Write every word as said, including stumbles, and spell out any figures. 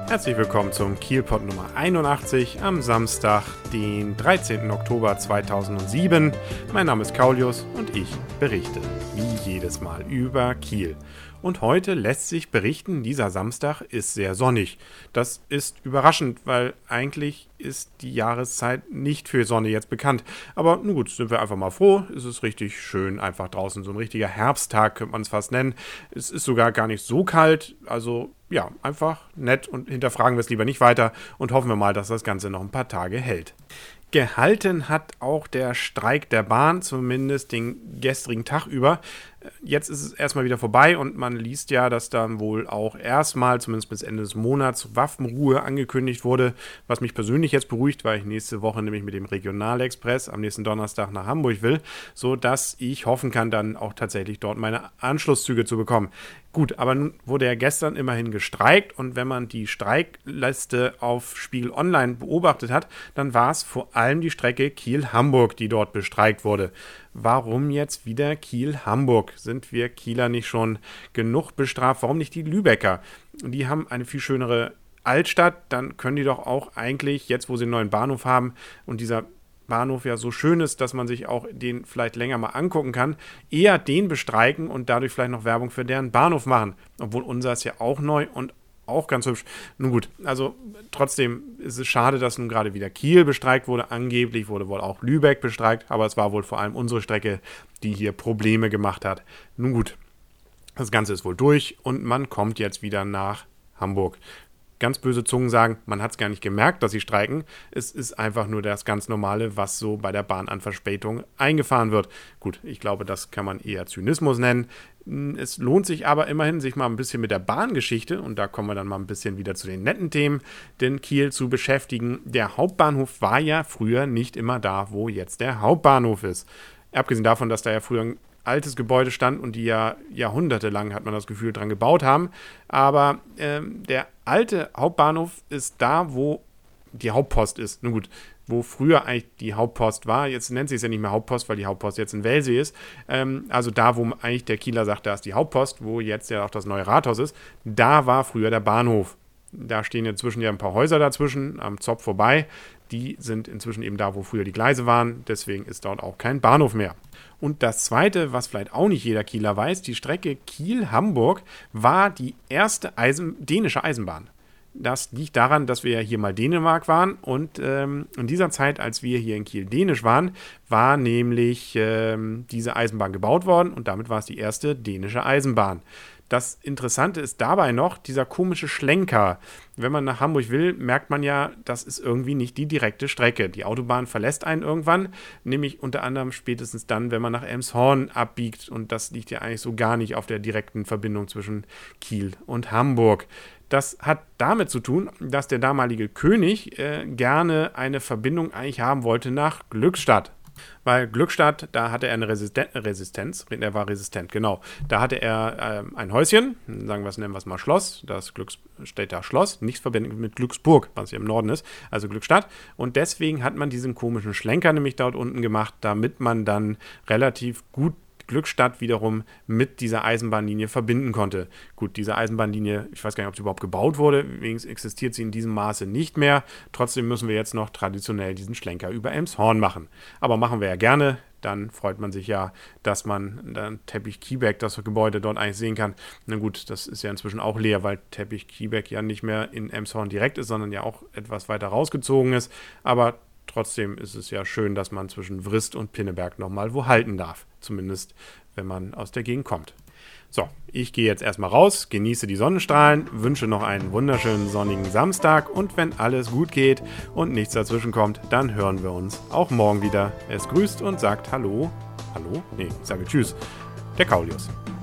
Herzlich willkommen zum Kielpot Nummer einundachtzig am Samstag, den dreizehnten Oktober zweitausendsieben. Mein Name ist Kaulius und ich berichte wie jedes Mal über Kiel. Und heute lässt sich berichten, dieser Samstag ist sehr sonnig. Das ist überraschend, weil eigentlich ist die Jahreszeit nicht für Sonne jetzt bekannt. Aber nun gut, sind wir einfach mal froh. Es ist richtig schön, einfach draußen. So ein richtiger Herbsttag könnte man es fast nennen. Es ist sogar gar nicht so kalt. Also ja, einfach nett und hinterfragen wir es lieber nicht weiter und hoffen wir mal, dass das Ganze noch ein paar Tage hält. Gehalten hat auch der Streik der Bahn, zumindest den gestrigen Tag über. Jetzt ist es erstmal wieder vorbei und man liest ja, dass dann wohl auch erstmal, zumindest bis Ende des Monats, Waffenruhe angekündigt wurde, was mich persönlich jetzt beruhigt, weil ich nächste Woche nämlich mit dem Regionalexpress am nächsten Donnerstag nach Hamburg will, sodass ich hoffen kann, dann auch tatsächlich dort meine Anschlusszüge zu bekommen. Gut, aber nun wurde ja gestern immerhin gestreikt und wenn man die Streikliste auf Spiegel Online beobachtet hat, dann war es vor allem die Strecke Kiel-Hamburg, die dort bestreikt wurde. Warum jetzt wieder Kiel-Hamburg? Sind wir Kieler nicht schon genug bestraft? Warum nicht die Lübecker? Die haben eine viel schönere Altstadt, dann können die doch auch eigentlich, jetzt wo sie einen neuen Bahnhof haben und dieser Bahnhof ja so schön ist, dass man sich auch den vielleicht länger mal angucken kann, eher den bestreiken und dadurch vielleicht noch Werbung für deren Bahnhof machen. Obwohl unser ist ja auch neu und auch ganz hübsch. Nun gut, also trotzdem ist es schade, dass nun gerade wieder Kiel bestreikt wurde. Angeblich wurde wohl auch Lübeck bestreikt, aber es war wohl vor allem unsere Strecke, die hier Probleme gemacht hat. Nun gut, das Ganze ist wohl durch und man kommt jetzt wieder nach Hamburg. Ganz böse Zungen sagen, man hat es gar nicht gemerkt, dass sie streiken. Es ist einfach nur das ganz Normale, was so bei der Bahn an Verspätung eingefahren wird. Gut, ich glaube, das kann man eher Zynismus nennen. Es lohnt sich aber immerhin, sich mal ein bisschen mit der Bahngeschichte, und da kommen wir dann mal ein bisschen wieder zu den netten Themen, den Kiel zu beschäftigen. Der Hauptbahnhof war ja früher nicht immer da, wo jetzt der Hauptbahnhof ist. Abgesehen davon, dass da ja früher ein altes Gebäude stand und die ja jahrhundertelang, hat man das Gefühl, dran gebaut haben. Aber ähm, der alte Hauptbahnhof ist da, wo die Hauptpost ist. Nun gut, wo früher eigentlich die Hauptpost war. Jetzt nennt sie es ja nicht mehr Hauptpost, weil die Hauptpost jetzt in Welsee ist. Ähm, also da, wo eigentlich der Kieler sagt, da ist die Hauptpost, wo jetzt ja auch das neue Rathaus ist, da war früher der Bahnhof. Da stehen inzwischen ja ein paar Häuser dazwischen, am Zopp vorbei. Die sind inzwischen eben da, wo früher die Gleise waren. Deswegen ist dort auch kein Bahnhof mehr. Und das Zweite, was vielleicht auch nicht jeder Kieler weiß, die Strecke Kiel-Hamburg war die erste Eisen- dänische Eisenbahn. Das liegt daran, dass wir ja hier mal Dänemark waren und ähm, in dieser Zeit, als wir hier in Kiel dänisch waren, war nämlich ähm, diese Eisenbahn gebaut worden und damit war es die erste dänische Eisenbahn. Das Interessante ist dabei noch dieser komische Schlenker. Wenn man nach Hamburg will, merkt man ja, das ist irgendwie nicht die direkte Strecke. Die Autobahn verlässt einen irgendwann, nämlich unter anderem spätestens dann, wenn man nach Elmshorn abbiegt. Und das liegt ja eigentlich so gar nicht auf der direkten Verbindung zwischen Kiel und Hamburg. Das hat damit zu tun, dass der damalige König äh, gerne eine Verbindung eigentlich haben wollte nach Glückstadt. Weil Glückstadt, da hatte er eine Resisten- Resistenz, er war resistent, genau. Da hatte er äh, ein Häuschen, sagen wir es, nennen wir es mal Schloss, das Glückstädter Schloss, nichts verbindet mit Glücksburg, was hier im Norden ist, also Glückstadt. Und deswegen hat man diesen komischen Schlenker nämlich dort unten gemacht, damit man dann relativ gut Glückstadt wiederum mit dieser Eisenbahnlinie verbinden konnte. Gut, diese Eisenbahnlinie, ich weiß gar nicht, ob sie überhaupt gebaut wurde, wenigstens existiert sie in diesem Maße nicht mehr. Trotzdem müssen wir jetzt noch traditionell diesen Schlenker über Elmshorn machen. Aber machen wir ja gerne, dann freut man sich ja, dass man dann Teppich Kiebeck, das Gebäude dort eigentlich sehen kann. Na gut, das ist ja inzwischen auch leer, weil Teppich Kiebeck ja nicht mehr in Elmshorn direkt ist, sondern ja auch etwas weiter rausgezogen ist. Aber trotzdem ist es ja schön, dass man zwischen Wrist und Pinneberg nochmal wo halten darf. Zumindest, wenn man aus der Gegend kommt. So, ich gehe jetzt erstmal raus, genieße die Sonnenstrahlen, wünsche noch einen wunderschönen sonnigen Samstag und wenn alles gut geht und nichts dazwischen kommt, dann hören wir uns auch morgen wieder. Es grüßt und sagt Hallo. Hallo? Nee, ich sage Tschüss. Der Kaulius.